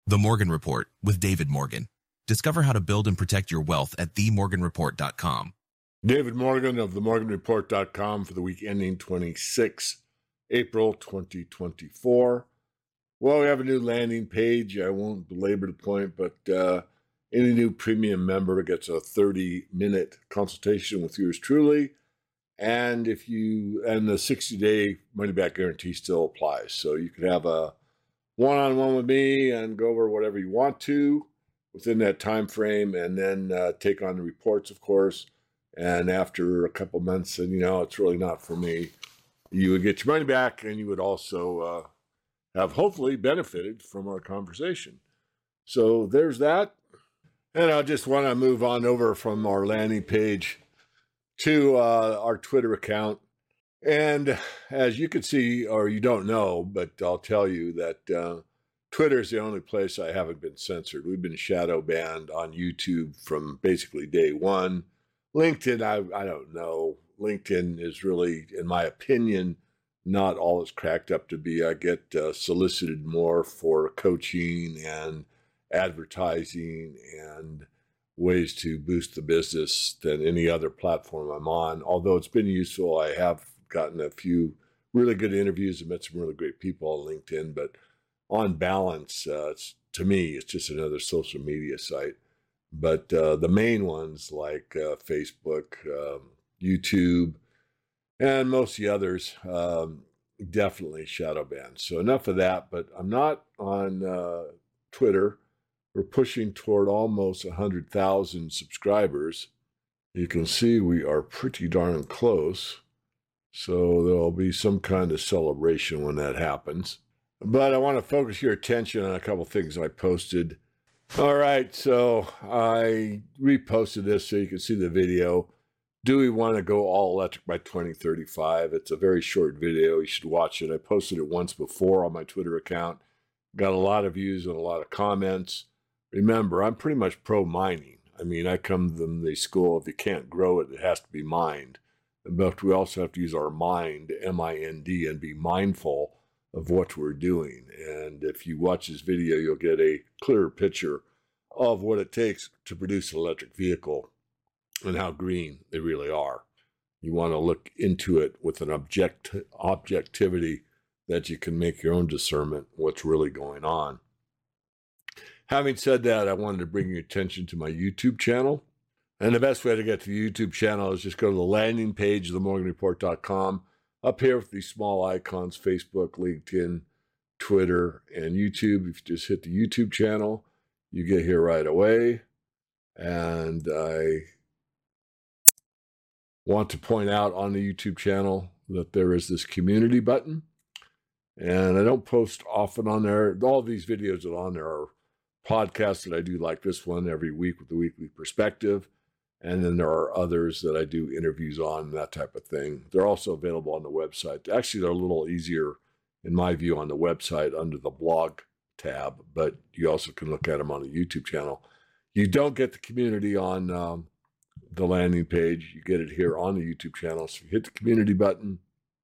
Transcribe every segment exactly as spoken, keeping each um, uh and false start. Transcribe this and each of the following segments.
The Morgan Report with David Morgan. Discover how to build and protect your wealth at the morgan report dot com. David Morgan of the morgan report dot com for the week ending the twenty-sixth of April, twenty twenty-four. Well, we have a new landing page. I won't belabor the point, but uh, any new premium member gets a thirty-minute consultation with yours truly. And if you and the sixty-day money-back guarantee still applies. So you could have a one-on-one with me and go over whatever you want to within that time frame, and then uh, take on the reports, of course. And after a couple months, and you know, it's really not for me, you would get your money back, and you would also uh, have hopefully benefited from our conversation. So there's that. And I just want to move on over from our landing page to uh, our Twitter account. And as you can see, or you don't know, but I'll tell you that uh, Twitter is the only place I haven't been censored. We've been shadow banned on YouTube from basically day one. LinkedIn, I, I don't know. LinkedIn is really, in my opinion, not all it's cracked up to be. I get uh, solicited more for coaching and advertising and ways to boost the business than any other platform I'm on. Although it's been useful, I have gotten a few really good interviews and met some really great people on LinkedIn, but on balance, uh, it's, to me, it's just another social media site. But uh, the main ones like uh, Facebook, um, YouTube, and most of the others, um, definitely shadow banned. So enough of that, but I'm not on uh, Twitter. We're pushing toward almost one hundred thousand subscribers. You can see we are pretty darn close. So there'll be some kind of celebration when that happens. But I want to focus your attention on a couple things I posted. All right, so I reposted this so you can see the video. Do we want to go all electric by twenty thirty-five? It's a very short video. You should watch it. I posted it once before on my Twitter account. Got a lot of views and a lot of comments. Remember, I'm pretty much pro-mining. I mean, I come from the school, if you can't grow it, it has to be mined. But we also have to use our mind, M I N D, and be mindful of what we're doing. And if you watch this video, you'll get a clearer picture of what it takes to produce an electric vehicle and how green they really are. You want to look into it with an object objectivity that you can make your own discernment what's really going on. Having said that, I wanted to bring your attention to my YouTube channel. And the best way to get to the YouTube channel is just go to the landing page of the morgan report dot com. Up here with these small icons, Facebook, LinkedIn, Twitter, and YouTube. If you just hit the YouTube channel, you get here right away. And I want to point out on the YouTube channel that there is this community button. And I don't post often on there. All these videos that are on there are podcasts that I do like this one every week with the Weekly Perspective. And then there are others that I do interviews on, that type of thing. They're also available on the website. Actually, they're a little easier, in my view, on the website under the blog tab, but you also can look at them on the YouTube channel. You don't get the community on um, the landing page. You get it here on the YouTube channel. So you hit the community button.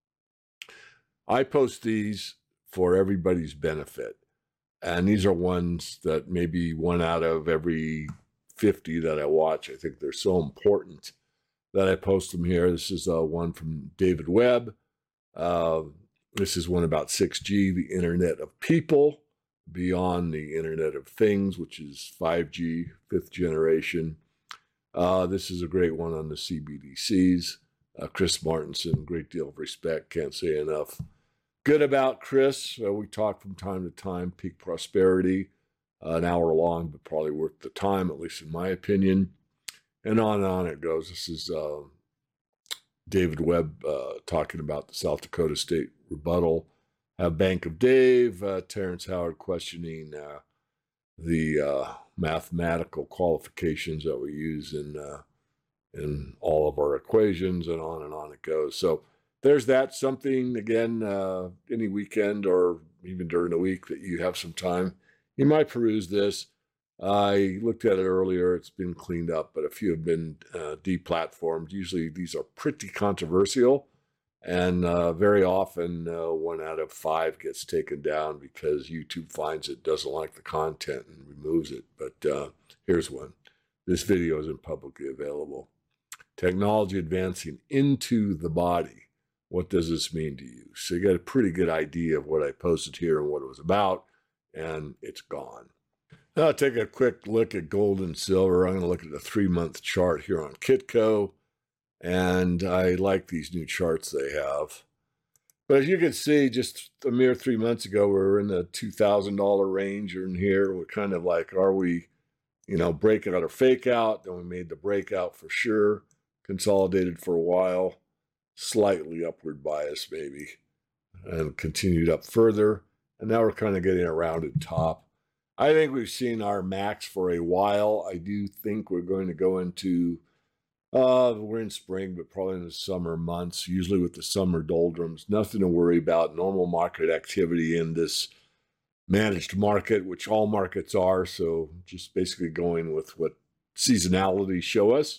I post these for everybody's benefit. And these are ones that maybe one out of every fifty that I watch. I think they're so important that I post them here. This is uh, one from David Webb. Uh, this is one about six G, the Internet of People, beyond the Internet of Things, which is five G, fifth generation. Uh, this is a great one on the C B D Cs. Uh, Chris Martenson, great deal of respect. Can't say enough good about Chris. Uh, we talk from time to time, Peak Prosperity. Uh, an hour long, but probably worth the time, at least in my opinion. And on and on it goes. This is uh, David Webb uh, talking about the South Dakota State rebuttal. Have Bank of Dave, uh, Terrence Howard questioning uh, the uh, mathematical qualifications that we use in uh, in all of our equations, and on and on it goes. So there's that. Something, again, uh, any weekend or even during the week that you have some time, you might peruse this. I looked at it earlier. It's been cleaned up, but a few have been uh, deplatformed. Usually these are pretty controversial, And uh, very often, uh, one out of five gets taken down because YouTube finds it doesn't like the content and removes it. But uh, here's one. This video isn't publicly available. Technology advancing into the body. What does this mean to you? So you got a pretty good idea of what I posted here and what it was about, and it's gone. Now I'll take a quick look at gold and silver. I'm going to look at the three-month chart here on Kitco, and I like these new charts they have. But as you can see, just a mere three months ago, we were in the two thousand dollar range, or in here. We're kind of like, are we, you know, breaking out or fake out? Then we made the breakout for sure. Consolidated for a while, slightly upward bias maybe, and continued up further. And now we're kind of getting a rounded top. I think we've seen our max for a while. I do think we're going to go into, uh, we're in spring, but probably in the summer months, usually with the summer doldrums. Nothing to worry about. Normal market activity in this managed market, which all markets are. So just basically going with what seasonality show us.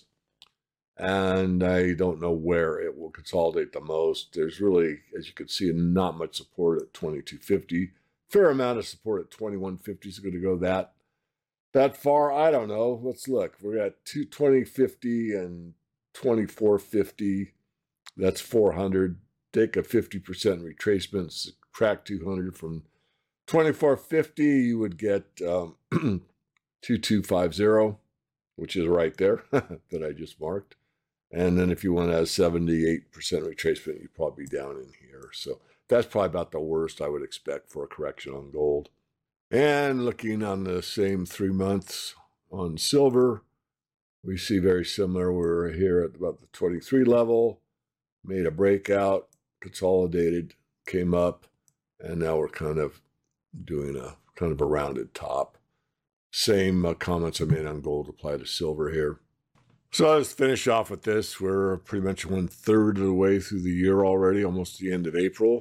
And I don't know where it will consolidate the most. There's really, as you can see, not much support at twenty-two fifty. Fair amount of support at twenty-one fifty. Is going to go that that far? I don't know. Let's look. We're at twenty fifty and twenty-four fifty. That's four hundred. Take a fifty percent retracement, subtract two hundred from twenty-four fifty. You would get um, twenty-two fifty, which is right there that I just marked. And then if you want to have seventy-eight percent retracement, you'd probably be down in here. So that's probably about the worst I would expect for a correction on gold. And looking on the same three months on silver, we see very similar. We're here at about the twenty-three level, made a breakout, consolidated, came up, and now we're kind of doing a kind of a rounded top. Same uh, comments I made on gold apply to silver here. So let's finish off with this. We're pretty much one third of the way through the year already, almost the end of April.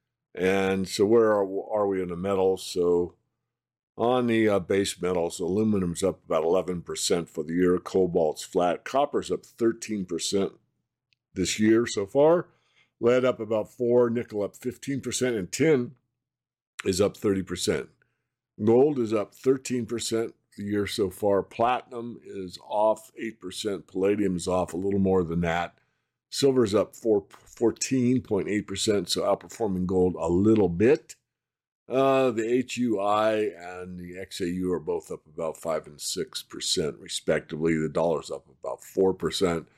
And so where are, are we in the metals? So on the uh, base metals, aluminum's up about eleven percent for the year. Cobalt's flat. Copper's up thirteen percent this year so far. Lead up about four, nickel up fifteen percent, and tin is up thirty percent. Gold is up thirteen percent the year so far. Platinum is off eight percent. Palladium is off a little more than that. Silver's up fourteen point eight percent, so outperforming gold a little bit. Uh, the H U I and the X A U are both up about five and six percent respectively. The dollar's up about four percent.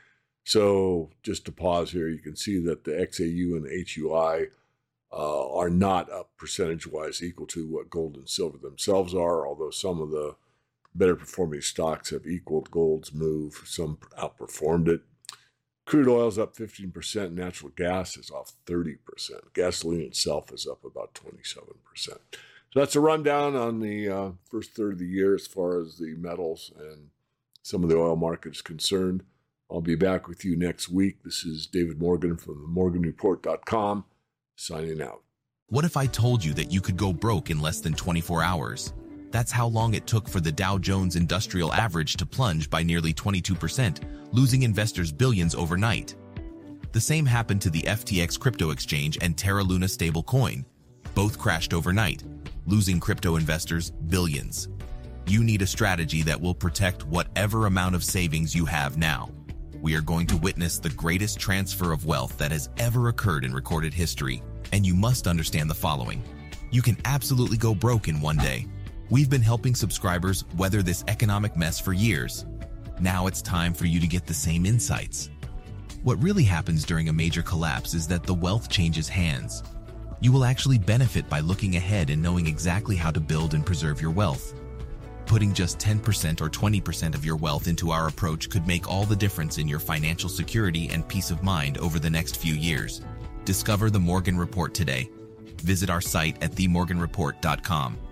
So just to pause here, you can see that the X A U and the H U I uh, are not up percentage-wise equal to what gold and silver themselves are, although some of the better performing stocks have equaled gold's move. Some outperformed it. Crude oil's up fifteen percent. Natural gas is off thirty percent. Gasoline itself is up about twenty-seven percent. So that's a rundown on the uh, first third of the year as far as the metals and some of the oil market is concerned. I'll be back with you next week. This is David Morgan from the morgan report dot com signing out. What if I told you that you could go broke in less than twenty-four hours? That's how long it took for the Dow Jones Industrial Average to plunge by nearly twenty-two percent, losing investors billions overnight. The same happened to the F T X crypto exchange and Terra Luna stablecoin. Both crashed overnight, losing crypto investors billions. You need a strategy that will protect whatever amount of savings you have now. We are going to witness the greatest transfer of wealth that has ever occurred in recorded history, and you must understand the following. You can absolutely go broke in one day. We've been helping subscribers weather this economic mess for years. Now it's time for you to get the same insights. What really happens during a major collapse is that the wealth changes hands. You will actually benefit by looking ahead and knowing exactly how to build and preserve your wealth. Putting just ten percent or twenty percent of your wealth into our approach could make all the difference in your financial security and peace of mind over the next few years. Discover the Morgan Report today. Visit our site at the morgan report dot com.